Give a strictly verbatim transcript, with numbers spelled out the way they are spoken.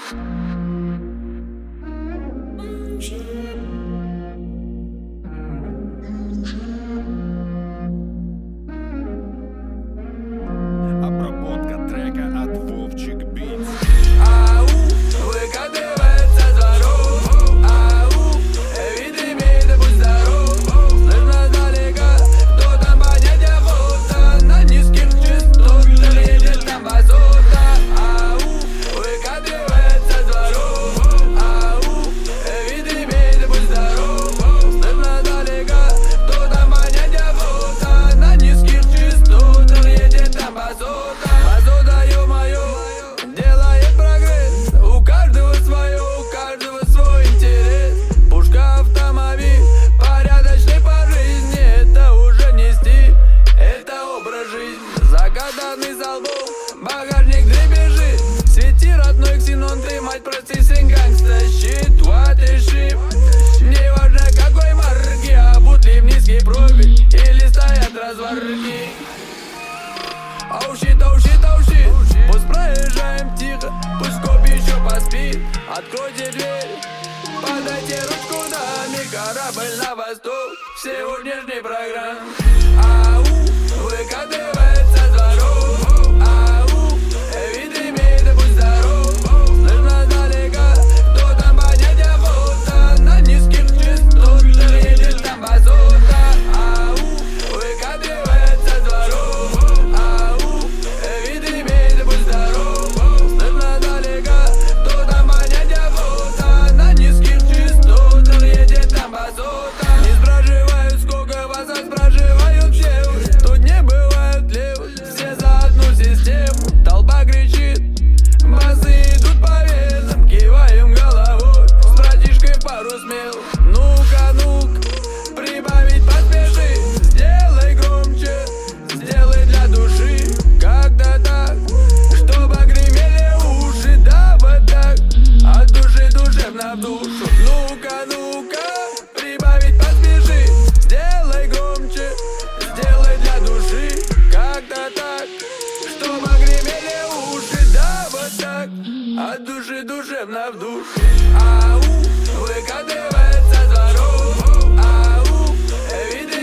Обработка трека от Вовчик Битс. Ау, выкатывается с дворов. Ау, виды имеет, будь здоров. Слышно издалека, кто там поднять охота. На низких частотах едет там басота. Ау, выкатывается с дворов. Ау, виды имеет, будь здоров. Слышно издалека, кто там поднять охота. На низких частотах едет там басота. Басота, ё-моё, делает прогресс. У каждого свое, у каждого свой интерес. Пушка, автомобиль, порядочный по жизни. Это уже не стиль, это образ жизни. Загаданный залбом, багажник дребезжит. Свети, родной ксенон, ты, мать, прости, сын гангста. Щит, what is shit. Не важно какой марки, а будли в низкий профиль или стоят разварки. Оу щит, оу щит, оу щит. Пусть проезжаем тихо, пусть коп еще поспит. Откройте дверь, подайте ручку, даме. Корабль на восток в сегодняшней программе. Ау, выкатывается с дворов. Ау, виды имеет, будь здоров. Слышно издалека, кто там поднять охота. На низких частотах едет там басота. Ау, выкатывается с дворов. Ау, виды имеет, будь здоров. Слышно издалека, кто там поднять охота. На низких частотах едет там басота. Не спрашивают, сколько вас, а спрашивают все уж. Тут не бывают левых, все за одну систему. Толпа кричит, басы идут по венам. Киваем головой, с братишкой пару смел. Ну-ка, ну-ка, прибавить поспеши. Сделай громче, сделай для души. Как-то так, чтобы гремели уши. Да вот так, от души душевно в душу. Ну-ка, ну-ка, прибавить поспеши. Сделай громче, сделай для души. Как-то так, чтобы гремели уши. Да вот так, от души душевно в душу. Ау, выкатывается с дворов. Ау, виды